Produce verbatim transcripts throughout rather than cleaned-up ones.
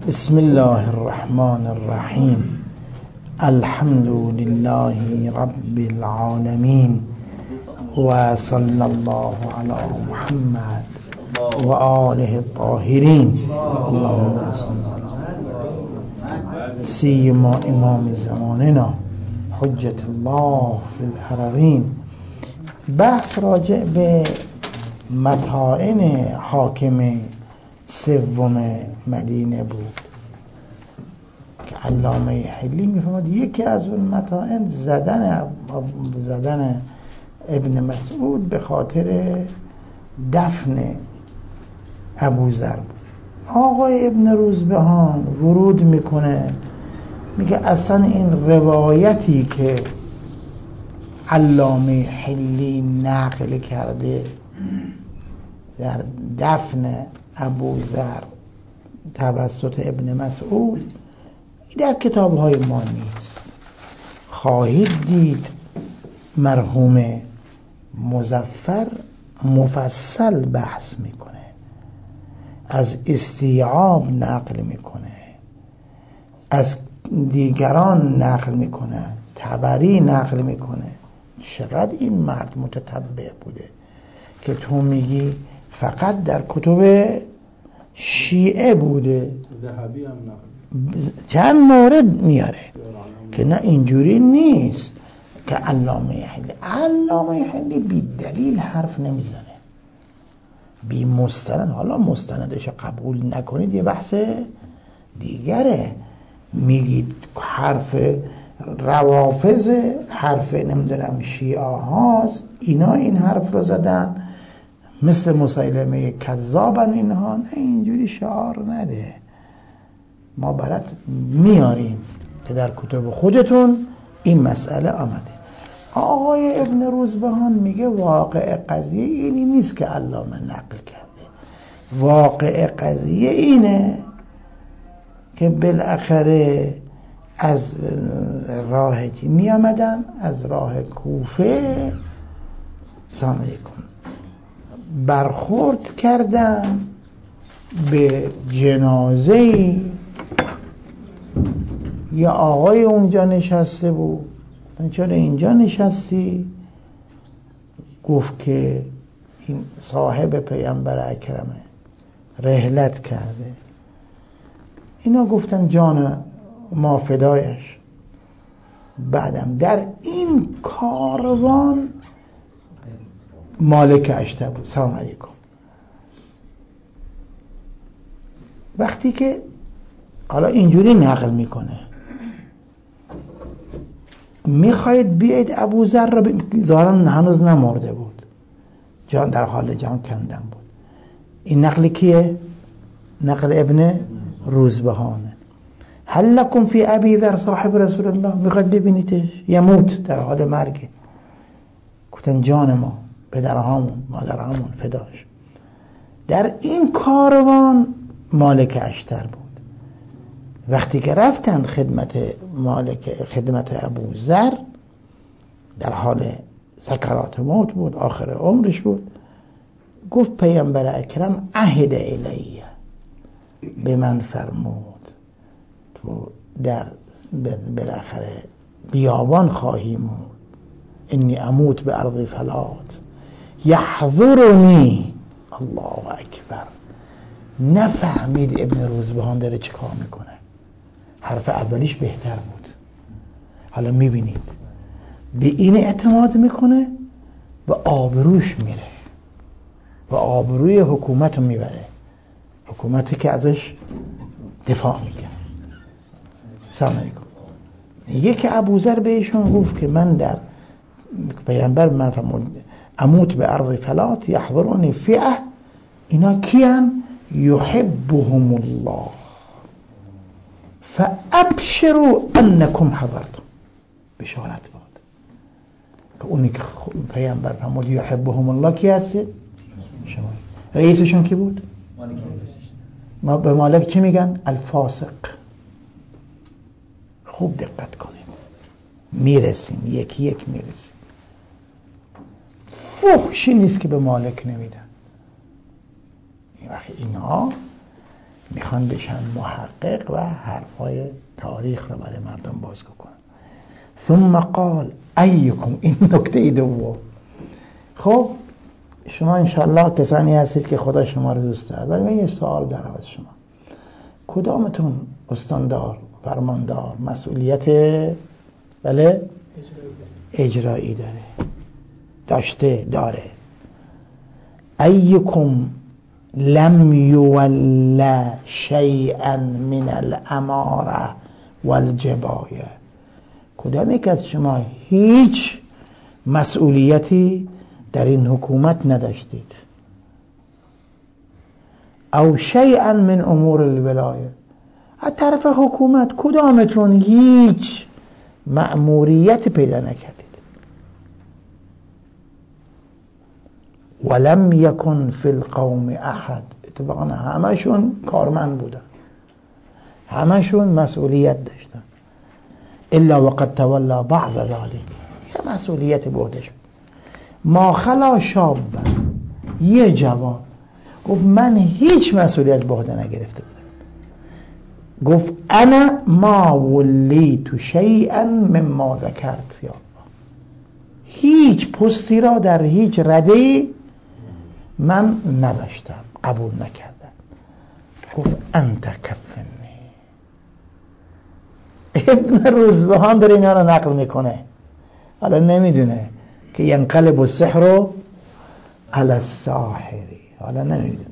بسم الله الرحمن الرحیم. الحمد لله رب العالمین و صلی الله علی محمد و آله الطاهرین. اللهم صل علی سیما امام زماننا حجت الله فی الارضین. بحث راجع به متاعن حاکم سوم مدینه بود که علامه حلی میفهمد یکی از اون متاعن زدن زدن ابن مسعود به خاطر دفن ابوذر بود. آقای ابن روزبهان ورود میکنه، میگه اصلا این روایتی که علامه حلی نقل کرده در دفن ابوذر توسط ابن مسعود در کتاب‌های ما نیست. خواهید دید مرحوم مظفر مفصل بحث میکنه، از استیعاب نقل میکنه، از دیگران نقل میکنه، طبری نقل میکنه. چقدر این مرد متتبع بوده که تو میگی فقط در کتب شیعه بوده. ذهبی هم نقل چند مورد میاره که نه اینجوری نیست که علامه حلی علامه حلی بی دلیل حرف نمیزنه، بی مستند. حالا مستندش قبول نکنید یه بحث دیگره. میگید حرف روافض، حرف نمیدونم شیعه هاست، اینا این حرف رو زدن، مثل مسیلمه کذابن اینها. نه اینجوری شعار نده. ما برات میاریم که در کتب خودتون این مسئله آمده. آقای ابن روزبهان میگه واقع قضیه اینی نیست که علامه نقل کرده. واقع قضیه اینه که بالاخره از راه کی می آمدن؟ از راه کوفه سلام علیکم برخورد کردن به جنازه یا آقای اونجا نشسته بود. چرا اینجا نشستی؟ گفت که این صاحب پیامبر اکرمه، رحلت کرده. اینا گفتن جان ما فدایش. بعدم در این کاروان مالک اشته بود. سلام علیکم. وقتی که حالا اینجوری نقل میکنه، میخواید بیاید ابوذر را ب... ظاهرا هنوز نمرده بود، جان در حال جان کندن بود. این نقل کیه؟ نقل ابن روزبهانه. هل لکم فی ابی ذر صاحب رسول الله، میخواید ببینیدش یموت در حال مرگ. گفتن جان ما، پدرهامون، مادرهامون فداش. در این کاروان مالک اشتر بود. وقتی که رفتن خدمت مالک خدمت ابوذر، در حال سکرات موت بود، آخر عمرش بود، گفت پیامبر اکرم عهد الیه، به من فرمود تو در بالاخره بیابان خواهی مرد. انی اموت به ارض فلات یحضرنی. الله اکبر. نفهمید ابن روزبهان داره چه کار میکنه. حرف اولیش بهتر بود. حالا میبینید به این اعتماد میکنه و آبروش میره و آبروی حکومت رو میبره، حکومتی که ازش دفاع میکنه. سلام علیکم. یکی ابوذر بهشون گفت که من در پیامبر من فرمود اموت به ارض فلات یحضرنی فئه. اینا کیان؟ یحبهم الله فابشروا انکم حضرتم. بشارت باد که اونی که پیامبر فرمود یحبهم الله کی هست؟ شما. رئیسشون کی بود؟ ما به مالک چی میگن؟ الفاسق. خوب دقت کنید، میرسیم یکی یک میرسیم. فحشی نیست که به مالک نمیدن. این وقت اینها میخوان بشن محقق و حرفای تاریخ رو برای مردم بازگو کنن. ثم قال ایکم، این نکته دوم. خب شما انشالله کسانی هستید که خدا شما رو دوست دارد، ولی من یه سوال دارم از شما. کدامتون استاندار، فرماندار، مسئولیت بله اجرایی داره؟ داشته داره. ایکم لم یولا شیئا من الاماره والجبایه، کدام یک از شما هیچ مسئولیتی در این حکومت نداشتید؟ او شیئا من امور الولایه، از طرف حکومت کدامتون هیچ مأموریت پیدا نکردید؟ ولم یکن فی القوم احد، اتفاقا همشون کارمند بودن، همشون مسئولیت داشتن، الا وقد تولا بعض ذلك، یه مسئولیت بودش. ما خلا شاب، یه جوان گفت من هیچ مسئولیت به عهده نگرفته بودم، گفت انا ما ولیت شیئا مما ذکرت یا الله، هیچ پستی را در هیچ رده من نداشتم، قبول نکردم. گفت انت کفنی. ابن روزبهان داره اینا رو نقل میکنه، حالا نمیدونه که ینقلب السحر علی الساحری، حالا نمیدونه.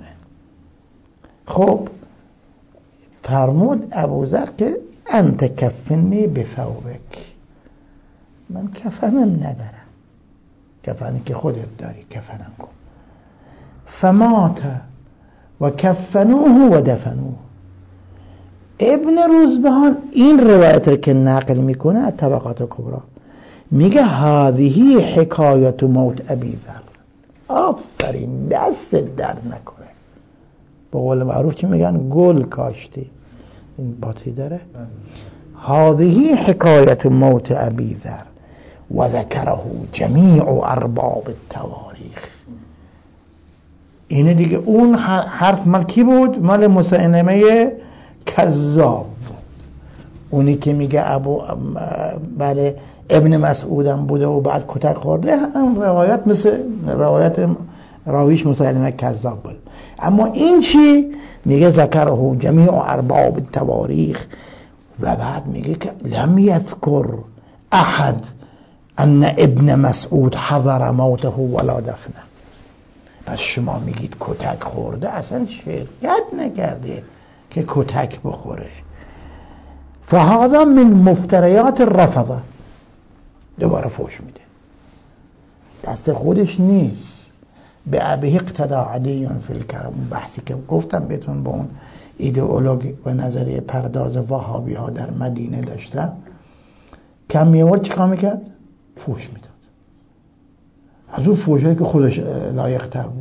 خب فرمود ابوذر که انت کفنی بثوبک، من کفنم ندارم، کفنی که خودت داری کفنم کن. فمات و کفنوه و دفنوه. ابن روزبهان این روایت رو که نقل میکنه از طبقات کبرا میگه هذه حکایت موت ابی ذر. آفرین، دست درد نکنه. به قول معروف چی میگن؟ گل کاشتی. این باتری داره. هذه حکایت موت ابی ذر و ذکره جمیع ارباب التواریخ. اینه دیگه. اون حرف مال کی بود؟ مال مسیلمه کذاب بود. اونی که میگه ابو بله ابن مسعودم بوده و بعد کتک خورده، هم روایت مثل روایت راویش مسیلمه کذاب بود. اما این چی میگه؟ ذکره جمیع ارباب التواریخ. و بعد میگه که لم یذکر احد ان ابن مسعود حضر موته ولا دفنه. پس شما میگید کتک خورده، اصلا شرکت نکرده که کتک بخوره. فهذا من مفتریات الرفضه. دوباره فوش میده، دست خودش نیست. به ابی اقتدا عدی فی الکرم. بحثی که گفتم بهتون با اون ایدئولوژی و نظریه پرداز وهابی ها در مدینه داشتن، کم میورد چیکار میکرد؟ فوش میداد. از اون فوشایی که خودش لایق تر بود.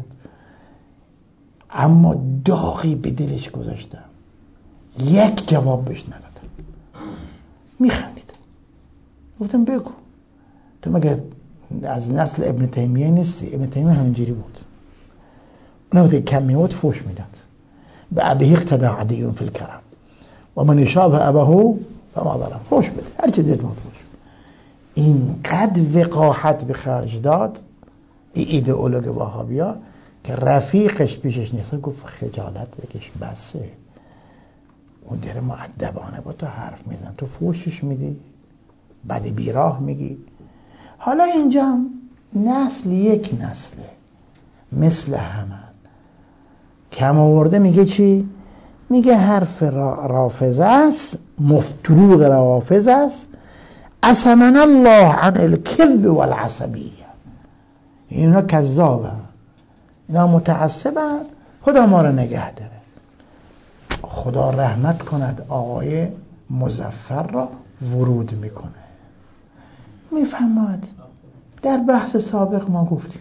اما داغی به دلش گذاشتم، یک جواب بهش ندادم. میخندید. گفتم بگو تو مگر از نسل ابن تیمیه نیستی؟ ابن تیمیه همینجوری بود. اون وقتی کم میوت فوش میداد. به ابی اقتدا عدی فی الکرم و من یشابه اباه فما ظلم. فوش بده، هر چی دید ما فوش. این قد وقاحت به خرج داد این ایدئولوژی وهابیا که رفیقش پیشش نیست. گفت خجالت بکش، بسه. اون داره مؤدبانه با تو حرف میزن، تو فوشش میدی، بعد بیراه میگی. حالا اینجا نسل یک نسله مثل همه کم آورده. میگه چی؟ میگه حرف را رافضه است، مفتروق رافضه است. اسمن الله عن الكذب والعصبیه. اینا کذابه، اینا متعصبن، خدا ما رو نگه داره. خدا رحمت کند آقای مظفر را ورود میکنه. میفهمد در بحث سابق ما گفتیم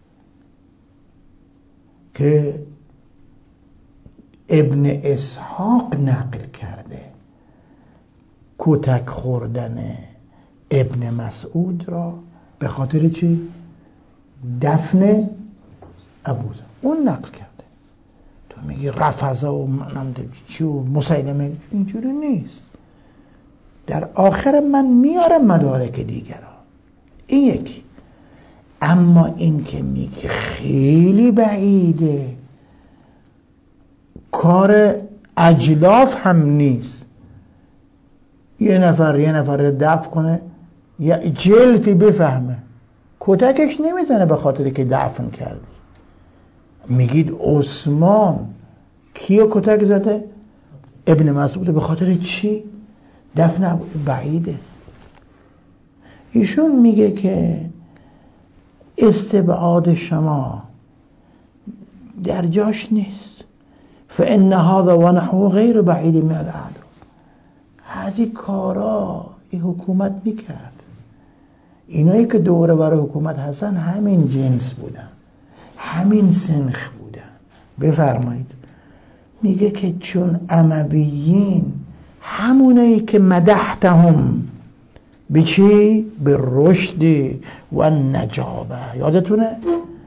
که ابن اسحاق نقل کرده کتک خوردن ابن مسعود را به خاطر چی؟ دفن ابوذر. اون نقل کرده. تو میگی رفضه و نمیدونم چی و مسیلمه، اینجوری نیست. در آخر من میارم مدارک دیگر ها، این یکی. اما این که میگه خیلی بعیده، کار اجلاف هم نیست، یه نفر یه نفر دفع کنه یا جلفی بفهمه، کتکش نمیزنه به خاطر که دفن کردی. میگید عثمان کیو کتک زده؟ ابن مسعود. به خاطر چی؟ دفن بعیده. ایشون میگه که استبعاد شما در جاش نیست. فإن هذا ونحو غیر بعید من الاعداء. از این کارا این حکومت میکرد. اینایی که دوره برای حکومت هستن همین جنس بودن، همین سنخ بودن. بفرمایید. میگه که چون امویین همونایی که مدحتهم به چی؟ به رشد و نجابه. یادتونه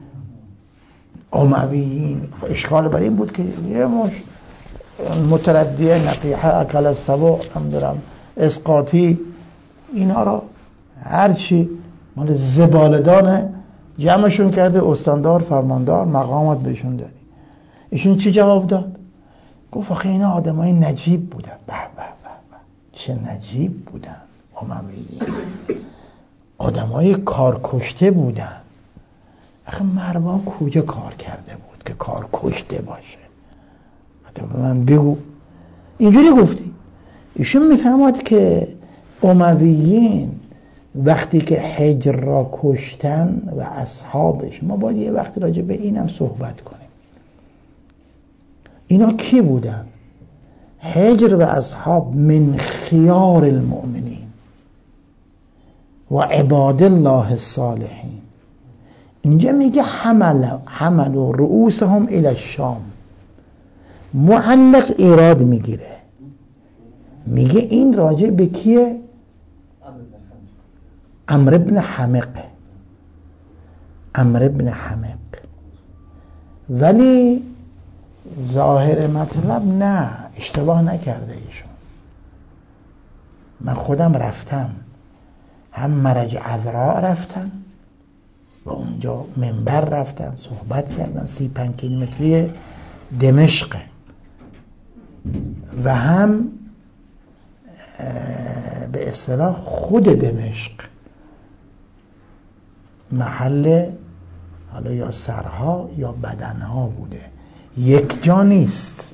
امویین اشکال بر این بود که یه مش متردیه نقیحه اکل السبع نمیدونم اسقاطی اینا را هرچی مال زبالدانه جمعشون کرده، استاندار فرماندار مقامات بهشون دادی. ایشون چی جواب داد؟ گفت آخه اینا آدمای نجیب بودن. به به به به چه نجیب بودن امویین، آدمای کار کشته بودن. آخه مروان کجا کار کرده بود که کار کشته باشه؟ حتی به من بگو. اینجوری گفتی. ایشون میفهمد که امویین وقتی که حجر را کشتن و اصحابش، ما باید یه وقت راجع به اینم صحبت کنیم. اینا کی بودن؟ حجر و اصحاب من خیار المؤمنین و عباد الله الصالحین. اینجا میگه حمل حمل و رؤوسهم الی الشام. معلق ایراد میگیره، میگه این راجع به کیه؟ عمرو ابن حمق. عمرو ابن حمق. ولی ظاهر مطلب نه، اشتباه نکرده ایشون. من خودم رفتم، هم مرج عذراء رفتم و اونجا منبر رفتم صحبت کردم، سی پنج کیلومتری دمشق، و هم به اصطلاح خود دمشق محل حالا یا سرها یا بدنها بوده، یک جا نیست.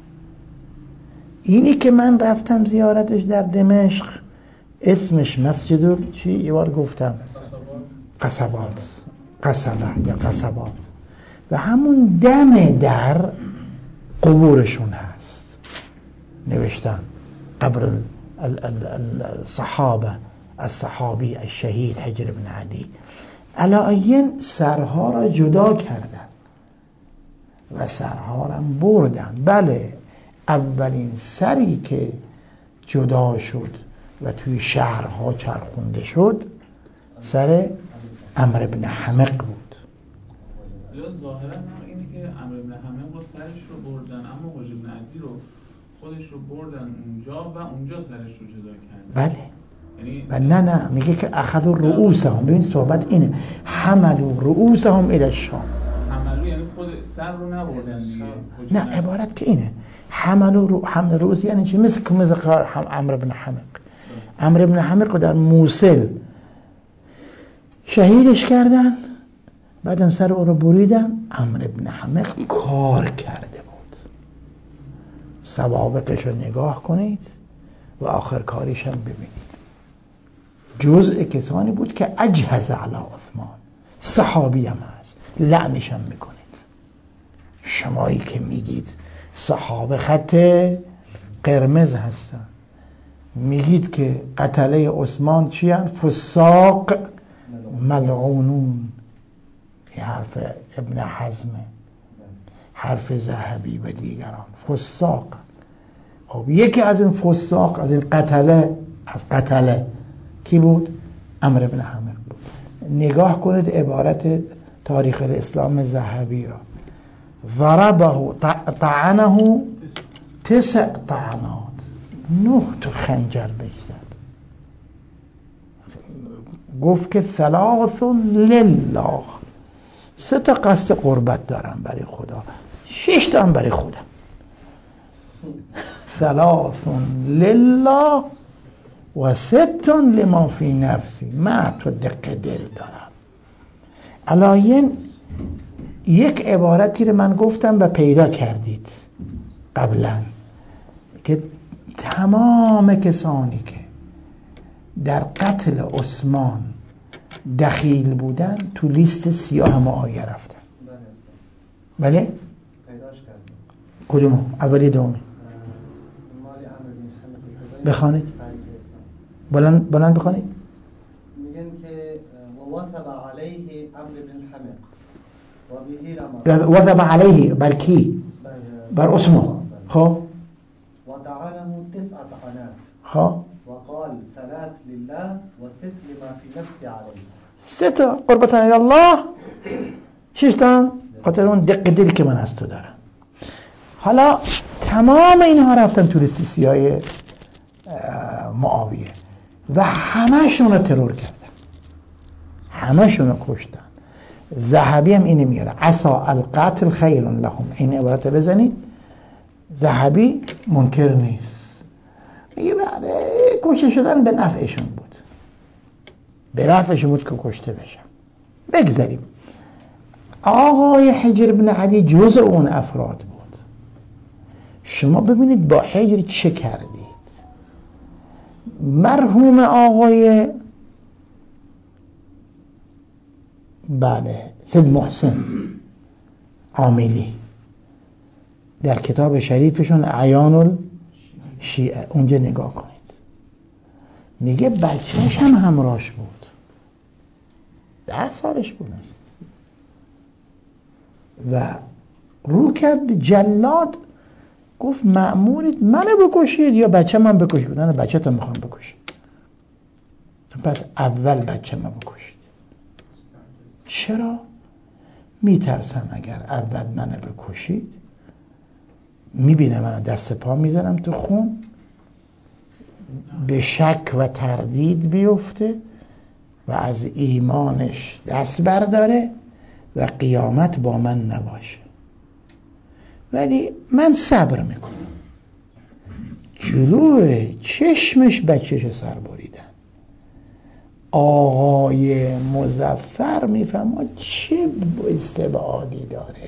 اینی که من رفتم زیارتش در دمشق اسمش مسجد چی؟ یه بار گفتم قصبات، قصبه یا قصبات، و همون دم در قبورشون هست، نوشتن قبر الصحابه الصحابی الشهید حجر بن عدی. علایین سرها را جدا کردن و سرها را بردن. بله، اولین سری که جدا شد و توی شهرها چرخونده شد سر عمرو بن حمق بود. یا ظاهرا اینه که عمرو بن حمق رو سرش رو بردن، اما حجر بن عدی رو خودش رو بردن اونجا و اونجا سرش رو جدا کردن. بله. و نه نه میگه که اخذ رؤوسهم. ببین صحبت اینه، حملوا رؤوسهم الی الشام. حملوا یعنی خود سر رو نبردن دیگه. نه، عبارت که اینه، حملوا رو حمل رؤوس یعنی چی؟ مثل که مثل عمرو بن حمق. عمرو بن حمق در موصل شهیدش کردن، بعدم سر او رو بریدن. عمرو بن حمق کار کرده بود. سوابقش رو نگاه کنید و آخر کاریش هم ببینید. جزء کسانی بود که اجهز علی عثمان، صحابی هم هست، لعنش هم میکنید. شمایی که میگید صحابه خط قرمز هستن، میگید که قتله عثمان چی هن؟ فساق ملعونون. این حرف ابن حزمه، حرف ذهبی و دیگران. فساق. خب یکی از این فساق، از این قتله، از قتله کی بود؟ عمرو بن حمق بود. نگاه کنید عبارت تاریخ الاسلام ذهبی را. ضربه طعنه تسع طعنات، نه تو خنجر بزد. گفت که ثلاث لله، سه تا قصد قربت دارم برای خدا، شش تا هم برای خودم. ثلاث لله و ست لما فی نفسی، من تو دق دل دارم. الاین یک عبارتی رو من گفتم و پیدا کردید قبلا که تمام کسانی که در قتل عثمان دخیل بودن تو لیست سیاه معاویه رفتن. بله؟ پیداش کردیم. کدوم؟ اولی دومی؟ بخوانید. بلند بلند بخوانید. میگن که ووثب علیه عمرو بن الحمق و به رمى. وثب علیه بر کی؟ بر عثمان. خب و دعنه تسع طعنات. خب وقال ثلاث لله و ست لما فی نفسی علیه. سه تا قربتان الله، شش تا خاطر اون دق دل که من از تو دارم. حالا تمام اینها رفتن تو لیست سیاه معاویه و همه‌شون رو ترور کردن، همه‌شون رو کشتن. ذهبی هم اینو میاره، عسا القتل خیر لهم، این عبارت بزنید. ذهبی منکر نیست، میگه بله کشته شدن به نفعشون بود، به نفعشون بود که کشته بشن. بگذاریم. آقای حجر بن علی جزء اون افراد بود. شما ببینید با حجر چه کردید. مرحوم آقای بله سید محسن عاملی در کتاب شریفشون اعیان الشیعه اونجا نگاه کنید، میگه بچهش هم همراهش بود، ده سالش بود است و رو کرد به جلاد، گفت مأمورید منو بکشید یا بچه من بکشید؟ نه بچه تا میخوام بکشید. پس اول بچه من بکشید. چرا؟ میترسم اگر اول منو بکشید میبینه منو دست پا میزنم تو خون، به شک و تردید بیفته و از ایمانش دست برداره و قیامت با من نباشه. ولی من صبر میکنم. جلوی چشمش بچهش سر بریدن. آقای مظفر میفهمه چه استبعادی داره.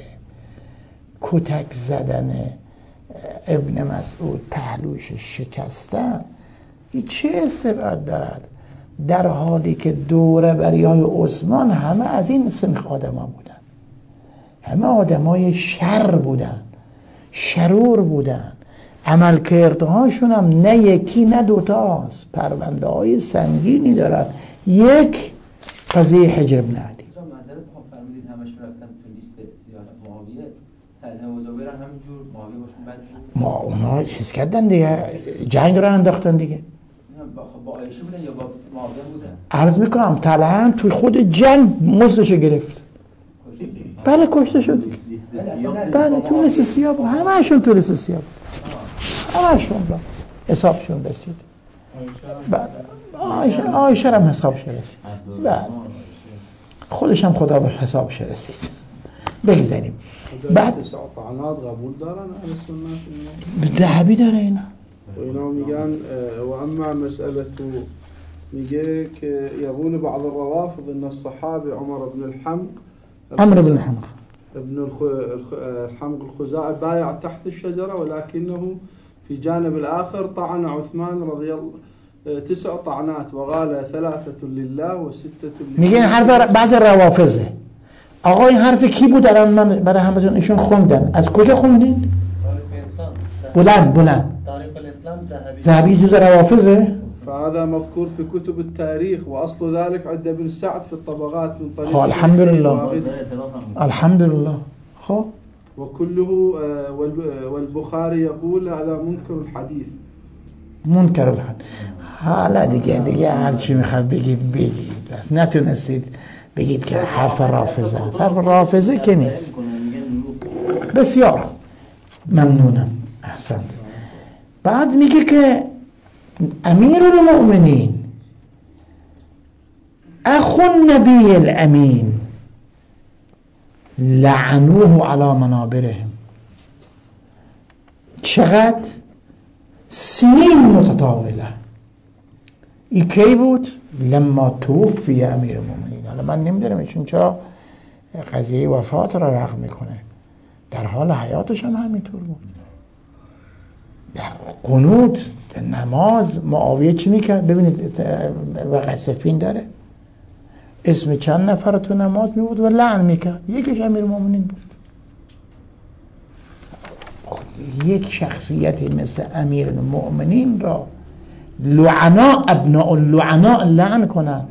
کتک زدن ابن مسعود، پهلوش شکستن، چه استبعاد دارد، در حالی که دوره بریای عثمان همه از این سنخ آدم ها بودن، همه آدم های شر بودن، شرور بودن، عمل کردهاشون هم نه یکی نه دوتاست، پرونده های سنگینی دارن. یک قضیه حجر بن علی. معذرت میخوام، فرمودید همشون رفتن تو لیست سیاه معاویه، طلحه و زبیر هم همینجور معاویه باشون بعد ما اونا چیز کردن دیگه، جنگ رو انداختن دیگه. با با عایشه بودن یا با معاویه بودن؟ عرض میکنم طلحه هم توی خود جنگ مزدشو گرفت. بله کشته شد. بله تو لیست سیاه بود، همه هاشون تو لیست سیاه بود، همه هاشون با حسابشون رسید. بله آیشه آیشه هم حسابش رسید. بله خودش هم خدا به حسابش رسید. بگذاریم. بعد طعنات قبول دارن اهل سنت؟ ذهبی داره اینا. و اینا میگن و اما مسئله تو میگه که يقول بعض الروافض ان الصحابي عمر بن الحمق عمرو بن الحمق ابن الحمق الخزاعي بايع تحت الشجرة ولكنه في جانب الآخر طعن عثمان رضي الله تسع طعنات وقال ثلاثة لله وستة لله. میگه حرف بعض روافضه. آقا این حرف کی بود؟ الان من برای همتون ایشون خوندم. از کجا خوندین؟ بلند بلند. تاریخ الاسلام ذهبی. ذهبی جزء روافضه؟ فهذا مذكور في كتب التاريخ واصل ذلك عند ابن سعد في الطبقات من طريق. خب الحمد لله. الحمد لله. خب وكله والبخاري يقول هذا منكر الحديث. منکر الحدیث. حالا دیگه دیگه هر چی میخواد بگید بگید، بس نتونستید بگید که حرف رافضه. حرف رافضه که نیست. بسیار خوب، ممنونم، احسنت. بعد میگه که امیر المؤمنین اخو النبی الامین لعنوه علی منابرهم. چقدر سنین متطاوله. این کی بود؟ لما توفی امیر المؤمنین. حالا من نمیدونم ایشون چرا قضیه وفات را رغم میکنه، در حال حیاتش هم همینطور بود. در قنوت، در نماز معاویه چی میکرد؟ ببینید وقع سفین داره، اسم چند نفر تو نماز میبود و لعن میکرد، یکیش امیر المؤمنین بود. یک شخصیت مثل امیر المؤمنین را لعنا ابناء اللعنا لعن کنن،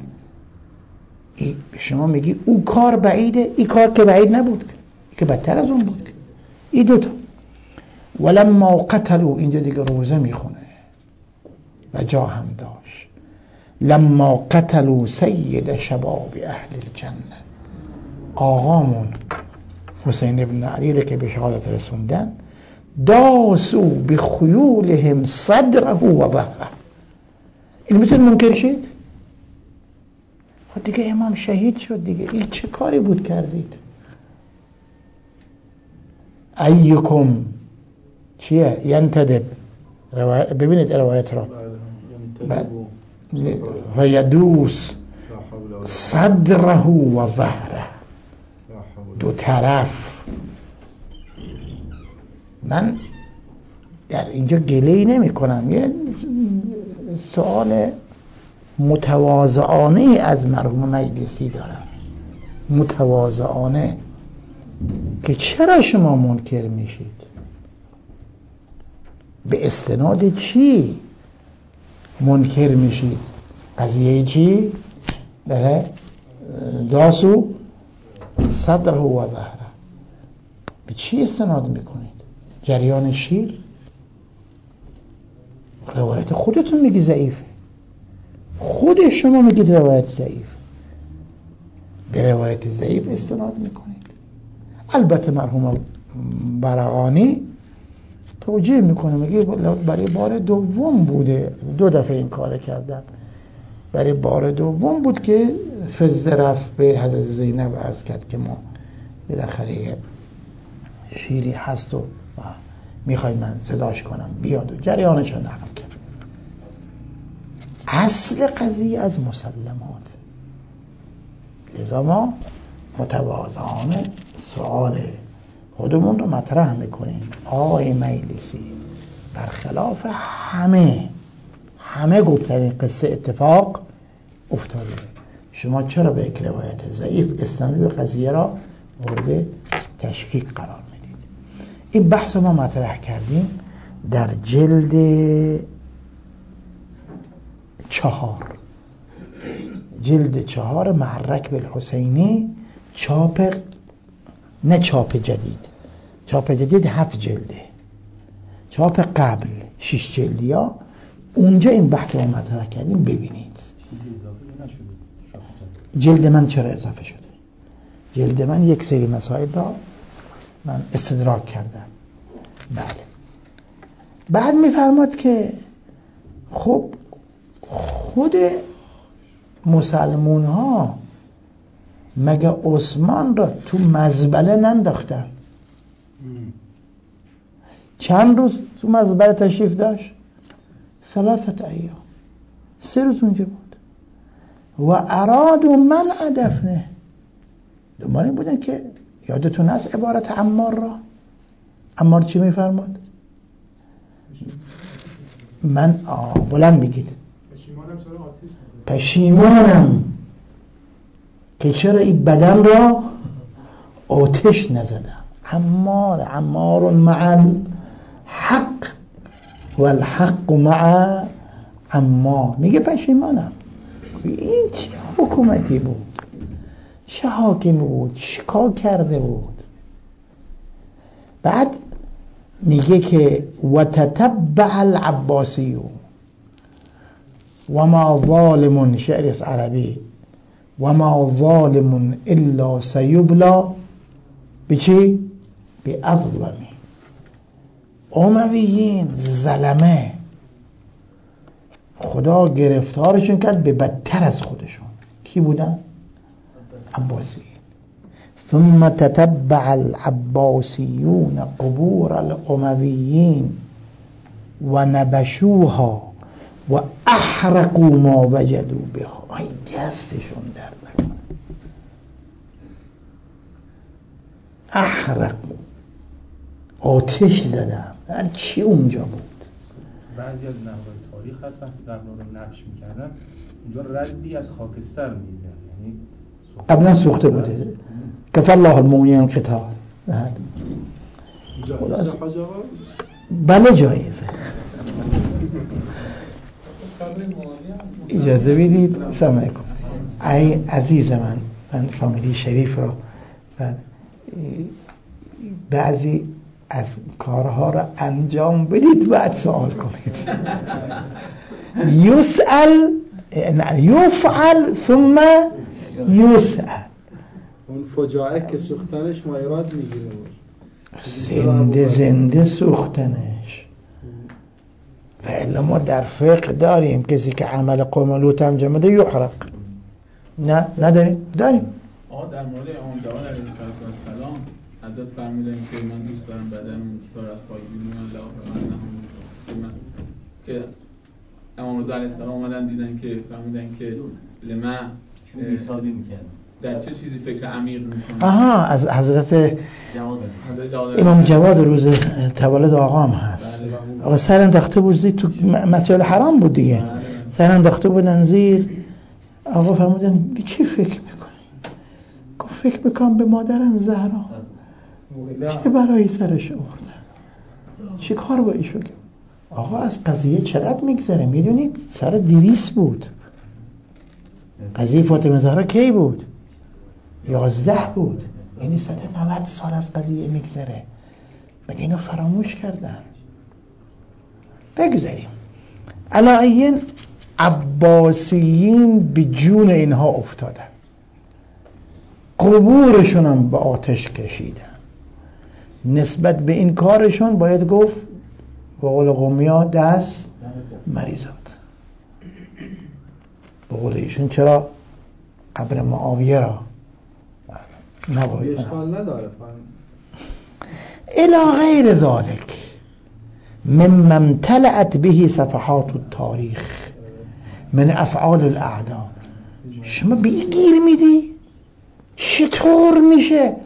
شما میگی او کار بعیده؟ این کار که بعید نبود، که بدتر از اون بود. این دوتا ولما قتلوا، اینجا دیگه روزه میخونه و جا هم داشت، لما قتلوا سید شباب اهل الجنه، آقامون حسین ابن علی رو که به شهادت رسوندن، داسو بخیولهم صدره و ظهره. این میتونه منکر شید؟ خب دیگه امام شهید شد دیگه، این چه کاری بود کردید؟ ایکم چیه؟ ینتدب، ببینید روایت را، و یدوس صدره و ظهره، دو طرف. من در اینجا گله‌ای نمی کنم، یه سوال متواضعانه از مرحوم مجلسی دارم، متواضعانه، که چرا شما منکر میشید؟ به استناد چی منکر میشید؟ قضیه چی؟ بله، داسو صدره و ظهره، به چی استناد میکنید؟ جریان شیر؟ روایت خودتون میگی ضعیفه، خود شما میگید روایت ضعیف، به روایت ضعیف استناد میکنید. البته مرحوم برقانی توجیه میکنه، میگه برای بار دوم بوده، دو دفعه این کار کردن، برای بار دوم بود که فزه رفت به حضرت زینب عرض کرد که ما بالاخره شیری هست و میخواید من صداش کنم بیاد و جریانش رو نقل کرد. اصل قضیه از مسلمات. لذا ما متواضعانه سوال خودمون رو مطرح میکنیم. آقای مجلسی برخلاف همه همه گفتن این قصه اتفاق افتاده، شما چرا به یک روایت ضعیف استناد به قضیه را مورد تشکیک قرار میدید؟ این بحث ما مطرح کردیم در جلد چهار جلد چهار محرک بالحسینی، چاپ نه چاپ جدید، چاپ جدید هفت جلده، چاپ قبل شش جلدی ها، اونجا این بحث رو مطرح کردیم. ببینید جلد من چرا اضافه شده. جلد من یک سری مسائل را من استدراک کردم. بله. بعد میفرماد که خب خود مسلمون ها مگه عثمان را تو مزبله ننداختن؟ چند روز تو مزبله تشریف داشت؟ ثلاثت ایام، سه روز اونجا بود. و اراد و من دفنه، دنبال این بودن که یادتون هست عبارت عمار را، عمار چی میفرماد؟ من آه بلند بگید. پشیمانم که چرا این بدن را آتش نزدم. عمار عمار مع الحق والحق مع عمار، میگه پشیمانم. این چه حکومتی بود، چه حاکمی بود، چه کار کرده بود؟ بعد میگه که وتتبع العباسی و ما ظالم، شعر عربی، و ما ظالم الا سیبلا بچی؟ به اظلمی. امویین ظلمه، خدا گرفتارشون کرد به بدتر از خودشون. کی بودن؟ عباسیین. ثم تتبع العباسیون قبور الامویین و نبشوها و احرقوا ما وجدوا بها. ای دستشون درد نکنه. احرقوا، آتش زدن هر چی اونجا بود. بعضی از نقل‌های تاریخ هست وقتی قبلا رو نقش می‌کردن اونجا ردی از خاکستر می‌دیدن، یعنی قبلا سوخته بوده. کفر الله المؤمنین قتال. جایزه حاج آقا؟ بله جایزه. اجازه بدید سلام علیکم. ای عزیز من، من فامیلی شریف رو بعضی از کارها را انجام بدید بعد سوال کنید. یسأل یفعل ثم یسأل. اون فجاعه که سوختنش ما ایراد میگیره، زنده زنده سوختنش. و الا ما در فقه داریم کسی که عمل قوم لوط انجام بده یحرق. نه نداریم؟ داریم. آقا در مورد امام جواد علیه السلام حضرت فرمودن که من دوست دارم بدن تار از خاک بیرون الله که امام رضا علیه السلام اومدن دیدن که فرمودن که لما بیتابی میکنن در چه چیزی فکر عمیق میکنن. آها، از حضرت جواد امام جواد روز تولد آقام هست. آقا سر انداخته بود زیر، تو مسجد حرام بود دیگه، سر انداخته بودن زیر. آقا فرمودن به چی فکر میکنی؟ گفت فکر میکنم به مادرم زهرا، چه بلایی سرش آوردن، چه کار با ایشون. آقا از قضیه چقدر میگذره؟ میدونید سر دویست بود. قضیه فاطمه زهرا کی بود؟ یازده بود. یعنی صد و نود سال از قضیه میگذره. مگه اینو فراموش کردن؟ بگذاریم. علایین عباسیین به جون اینها افتادن، قبورشون هم به آتش کشیدن. نسبت به این کارشون باید گفت به قول قومیا دست مریضات. به قول ایشون چرا قبر معاویه را نباید اشکال نداره الی غیر ذالک مما امتلأت به صفحات التاریخ من افعال الاعداء. شما به این گیر میدی؟ چطور میشه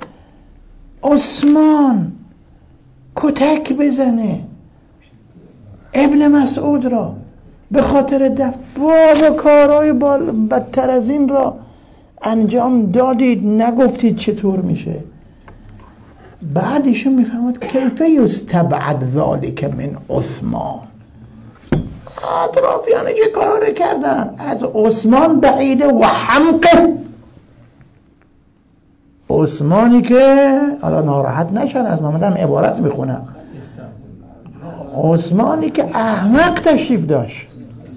عثمان کتک بزنه ابن مسعود را به خاطر دفع؟ بابا کارهای بدتر از این را انجام دادید، نگفتید چطور میشه. بعدشون میفهمد کیف یستبعد ذالک من عثمان. اطرافیان چه کار کردن؟ از عثمان بعیده و حمقه. عثمانی که حالا ناراحت نشن، از محمد هم عبارت میخونم، عثمانی که احمق تشریف داشت.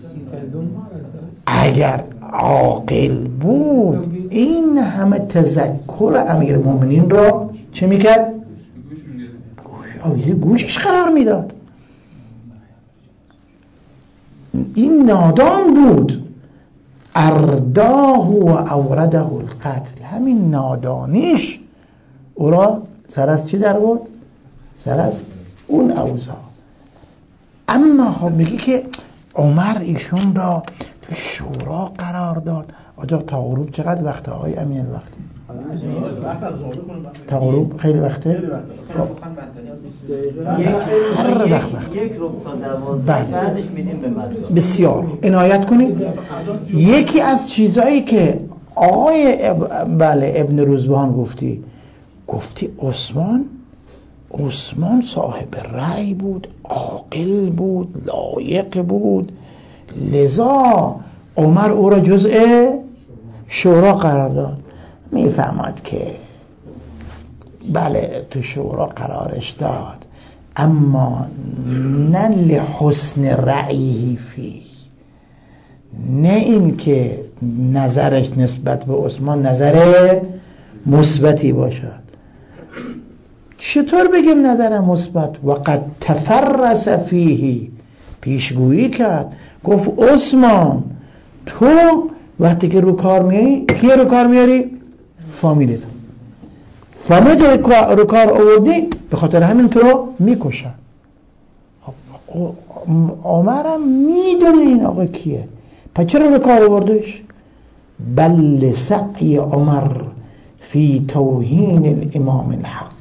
اگر عاقل بود این همه تذکر امیرالمومنین را چه میکرد؟ آویزه گوشش قرار میداد. این نادان بود. ارداه و اورده القتل. همین نادانیش او را سر از چی در بود؟ سر از اون اوضاع. اما خب میگه که عمر ایشون را تو شورا قرار داد. آجا تا غروب چقدر وقت آقای امین؟ وقت تا غروب خیلی وقته؟ خب هر وقت وقت یک رو تا دوازده بعدش میدیم به مدرسه. بسیار عنایت کنید. یکی از چیزایی که آقای اب... بله ابن روزبان گفتی گفتی عثمان عثمان صاحب رأی بود، عاقل بود، لایق بود، لذا عمر او را جزء شورا قرار داد. میفهمد که بله تو شورا قرارش داد، اما نه لحسن رأیه فی، نه این که نظرش نسبت به عثمان نظر مثبتی باشد. چطور بگیم نظر مثبت؟ وقد تفرس فیه، پیشگویی کرد، گفت عثمان تو وقتی که رو کار میاری کیه رو کار میاری؟ فامیلت. فامیلت رو کار آوردی به خاطر همین تو رو میکشن. عمرم میدونه این آقا کیه، پس چرا رو کار آوردش؟ بل سعی عمر فی توهین الامام الحق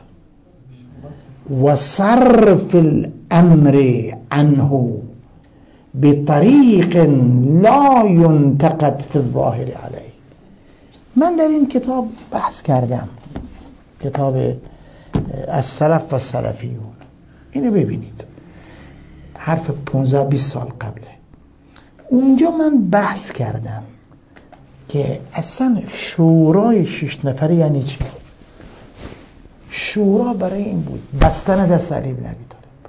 و صرف الامر عنه بطریق لا ينتقد فی الظاهر علیه. من در این کتاب بحث کردم، کتاب السلف و السلفیون، اینو ببینید، حرف پانزده بیست سال قبله. اونجا من بحث کردم که اصلا شورای شش نفره یعنی چی؟ شورا برای این بود بستن دست علی بن ابی طالب،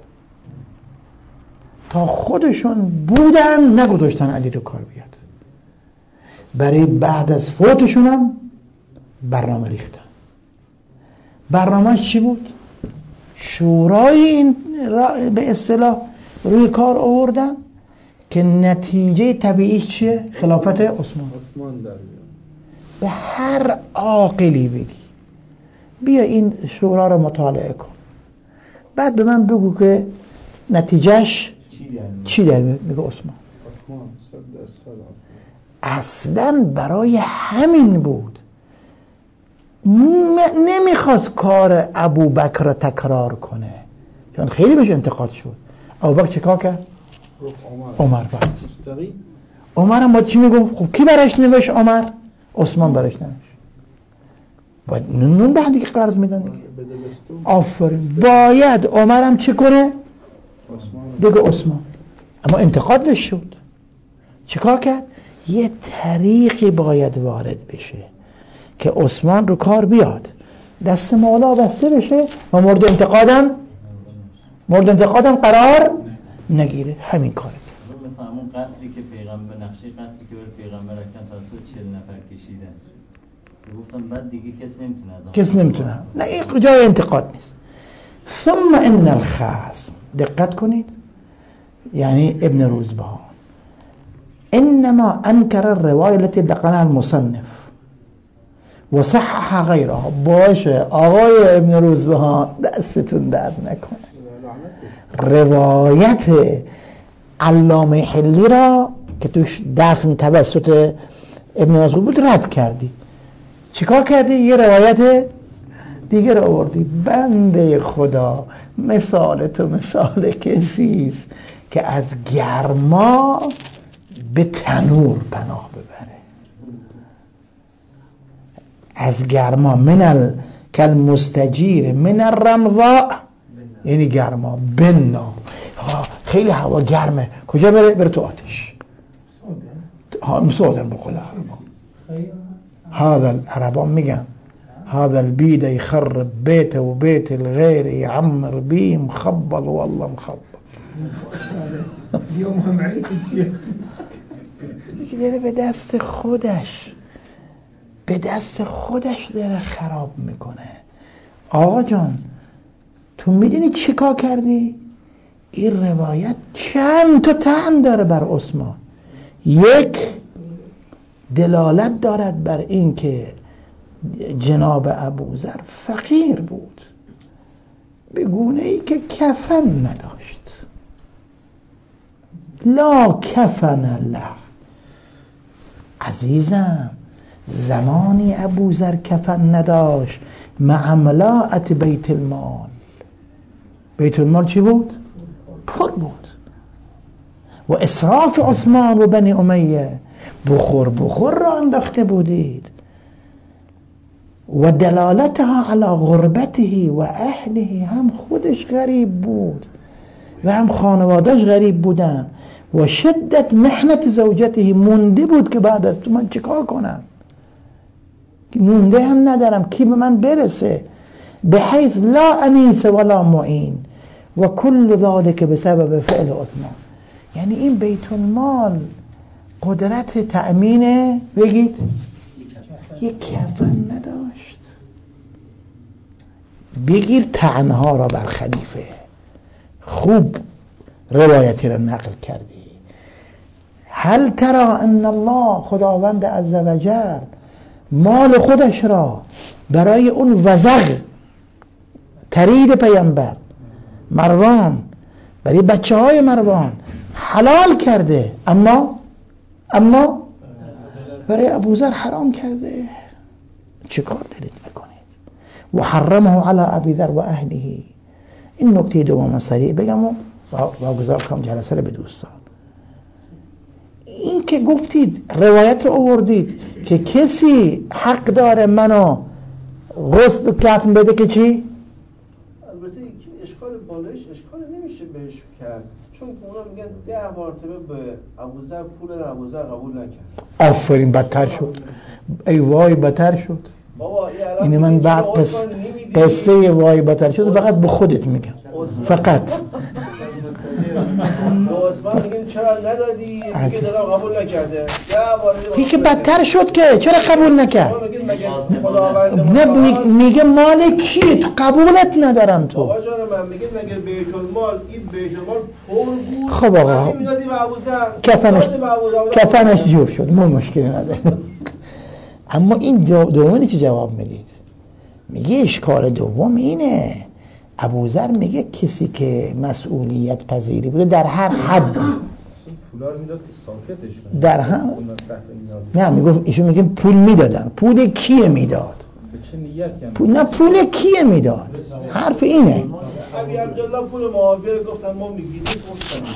تا خودشون بودن نگذاشتن علی رو کار بیاد، برای بعد از فوتشون هم برنامه ریختن. برنامهش چی بود؟ شورای این به اصطلاح روی کار آوردن که نتیجه طبیعیش چیه؟ خلافت عثمان. عثمان در به هر عاقلی بدی بیا این شورا رو مطالعه کن، بعد به من بگو که نتیجهش چی در میاد. میگه عثمان. اصلا برای همین بود نمیخواست کار ابو بکر تکرار کنه، چون خیلی بهش انتقاد شد. ابو بکر چیکار کرد؟ عمر بعد عمر هم باید چی میگم؟ خب کی برش نوشت؟ عمر. عثمان برش نوشت. باید نون به هم دیگه قرض میدن دیگه. آفرین. باید عمر هم چی کنه؟ دیگه عثمان. اما انتقادش شد. چیکار کرد؟ یه طریقی باید وارد بشه که عثمان رو کار بیاد، دست مولا بسته بشه و مورد انتقادم مورد انتقادم قرار نگیره. همین کاره. مثلا همون قتلی که پیغمبر نقشه قتلی که بر پیغمبر اکرم توسط چهل نفر کشیدن، گفتم بعد دیگه کس نمیتونه از کس نمیتونه. نه این جای انتقاد نیست. ثم ان الخصم، دقت کنید، یعنی ابن روزبهان انما انکر الروايه التي نقلها المصنف وصحح غيرها. باشه آقای ابن روزبهان دستتون درد نکنه، روایت علامه حلی را که توش دفن توسط ابن مسعود بود رد کردی. چیکار کردی؟ یه روایت دیگه رو آوردی. بنده خدا، مثال تو مثال کسیست که از گرما به تنور پناه ببره. از گرما من ال کل مستجیر من الرمضاء، یعنی گرما بنا، خیلی هوا گرمه، کجا بره؟ بره تو آتش. ها مسودن بقول عربا. هذا العربا میگن هذا البيد يخرب بيته وبيت الغير يعمر بيه مخبل والله مخبل. اليوم هم عيد شيخ. داره به دست خودش به دست خودش داره خراب میکنه. آقا جان تو میدونی چی کار کردی؟ این روایت چند تا طعن داره بر عثمان. یک، دلالت دارد بر این که جناب ابوذر فقیر بود به گونه ای که کفن نداشت. لا کفن له. عزیزم زمانی ابوذر کفن نداشت مع ملاءت بیت المال. بیت المال چی بود؟ پر بود. و اسراف عثمان و بنی امیه، بخور بخور را انداخته بودید. و دلالتها علی غربته و اهله، هم خودش غریب بود و هم خانوادهش غریب بودن. و شدت محنت زوجته، مونده بود که بعد از تو من چیکار کنم، مونده هم ندارم کی به من برسه. بحیث لا انیس ولا معین و کل ذلك بسبب فعل عثمان. یعنی این بیت المال قدرت تأمین بگید یک کفن نداشت. بگیر طعنها را بر خلیفه، خوب روایتی را نقل کردی. هل ترى ان الله، خداوند عزوجل، مال خودش را برای اون وزغ ترید پیامبر مروان، برای بچه های مروان حلال کرده، اما اما برای ابوذر حرام کرده. چه کار دارید میکنید؟ و حرمه علی ابیذر و اهله. این نکته دوم سریع بگم و واگذار کنم جلسه رو به دوستان. این که گفتید روایت رو آوردید که کسی حق داره منو غسل و کفن بده که چی؟ البته اشکال بالایش اشکال نمیشه بهش کرد، چون اونا میگن ده مرتبه به ابوذر پول ابوذر قبول نکرد. آفرین، بدتر شد. ای وای بدتر شد. بابا این من بعد قصه قصه وای بدتر شد فقط به خودت میگم، فقط عثمان میگن چرا ندادی؟ میگه دلم قبول نکرده. این که بدتر شد که چرا قبول نکرد؟ نه میگه مال کی؟ تو قبولت ندارم تو. بابا جان من میگه مگه بیت المال این بیت المال پر بود. خب آقا میدادی به ابوذر، کفنش کفنش جور شد، ما مشکلی نداره. اما این دومی چه جواب میدید؟ میگه اشکال دوم اینه، ابوذر میگه کسی که مسئولیت پذیری بوده در هر حد پولا رو میداد که ساکتش کنه. در هم نه میگه ایشون میگه پول میدادن. پول کیه میداد؟ به چه نیت کنه؟ پول نه پول کیه میداد؟ حرف اینه. ابی عبدالله پول معاویه گفتن ما میگیریم گفتن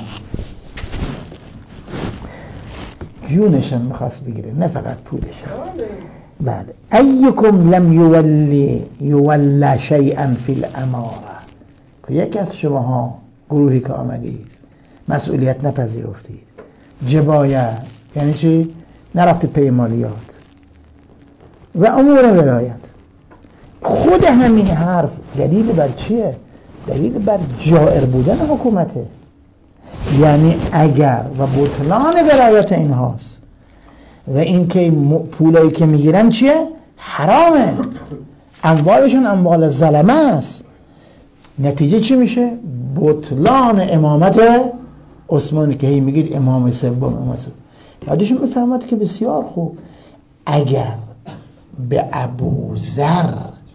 جونشم میخواست بگیره نه فقط پولشم. بله. ایکم لم یولی یولی شیئا فی الاماره، که یکی از شماها گروهی که آمدید مسئولیت نپذیرفتید، جبایت یعنی چی؟ نرفتید پی مالیات و امور ولایت. خود همین حرف دلیل بر چیه؟ دلیل بر جائر بودن حکومته. یعنی اگر و بطلان ولایت اینهاست و این که پولایی که میگیرن چیه؟ حرامه، اموالشون اموال ظلمه است. نتیجه چی میشه؟ بطلان امامت عثمانی که هی میگید امام سوم امام سوم. بعدشون میفهمد که بسیار خوب اگر به ابوذر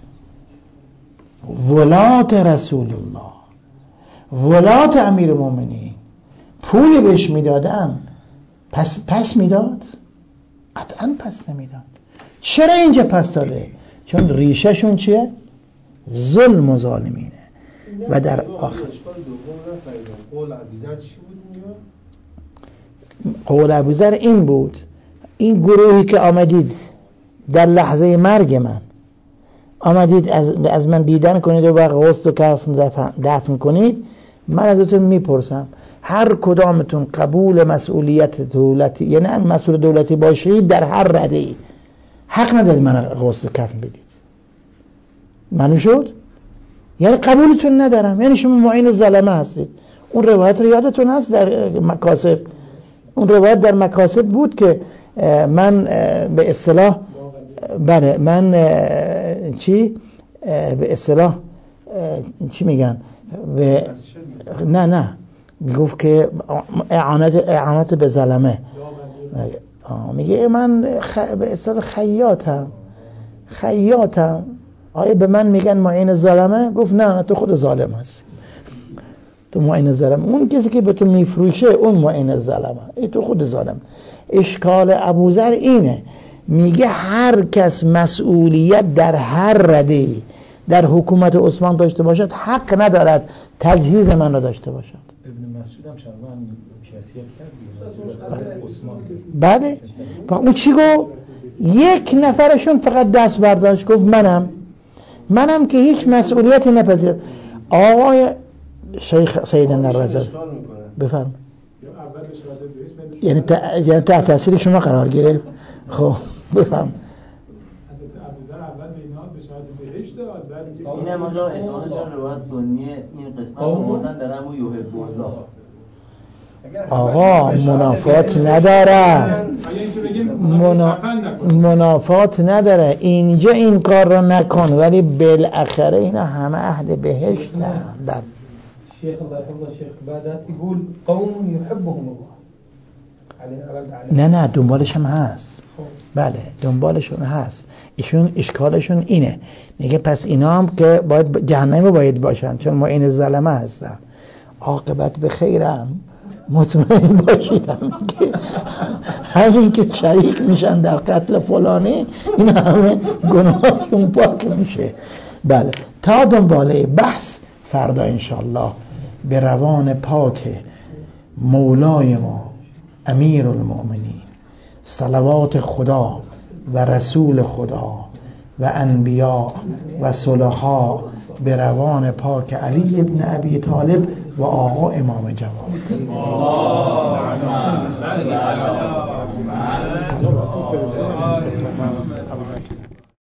ولات رسول الله ولات امیر المؤمنین پولی بهش میدادن پس پس میداد؟ قطعا پس نمیداد. چرا اینجا پس داده؟ چون ریشه شون چیه؟ ظلم و ظالمینه. و در آخر قول ابوذر چی بود؟ قول ابوذر این بود، این گروهی که آمدید در لحظه مرگ من آمدید از, از من دیدن کنید و با غسل و کفن دفن کنید، من ازتون میپرسم هر کدامتون قبول مسئولیت دولتی یعنی مسئول دولتی باشید در هر رده‌ای حق ندارید من غسل و کفن بدید. معلوم شد؟ یعنی قبولتون ندارم، یعنی شما معین ظلمه هستید. اون روایت رو یادتون هست در مکاسب، اون روایت در مکاسب بود که من به اصطلاح بله من چی به اصطلاح چی میگن به نه نه میگفت که اعانت اعانت به ظلمه، میگه من خ... به اصطلاح خیاطم خیاطم آیا به من میگن معین ظلمه؟ گفت نه تو خود ظالم هستی، تو معین ظلمه. اون کسی که به تو میفروشه اون معین ظلمه، ای تو خود ظالم. اشکال ابوذر اینه، میگه هر کس مسئولیت در هر رده‌ای در حکومت عثمان داشته باشد حق ندارد تجهیز من را داشته باشد. ابن مسعود هم شرمان کسیت کرد عثمان. بله اون چی گفت؟ یک نفرشون فقط دست برداشت گفت منم منم که هیچ مسئولیتی نپذیرم. آقای شیخ سیدنا الرضا بفرم یعنی تا... یعنی تحت تاثیر شما قرار گرفت. خب بفهم. اینه ماجرا احتمالاً چون روایت سنیه این قسمت رو بردن در همون یحب الله آقا منافات نداره، منا... منافات نداره. اینجا این کار رو نکن ولی بالاخره اینا همه اهل بهشت نه. بله الشيخ الله يحفظه الشيخ بعدات يقول قوم يحبهم الله نه نه دنبالش هم هست. بله دنبالشون هست. ایشون اشکالشون اینه، میگه پس اینا هم که باید جهنمی باید باشن چون معین ظلمه هستن، عاقبت به خیرم مطمئن باشیدم که همین که شریک میشن در قتل فلانی این همه گناهشون پاک میشه. بله تا دنباله بحث فردا انشالله به روان پاک مولای ما امیر المؤمنین صلوات خدا و رسول خدا و انبیاء و صلحا به روان پاک علی ابن ابی طالب و آقا امام جواد.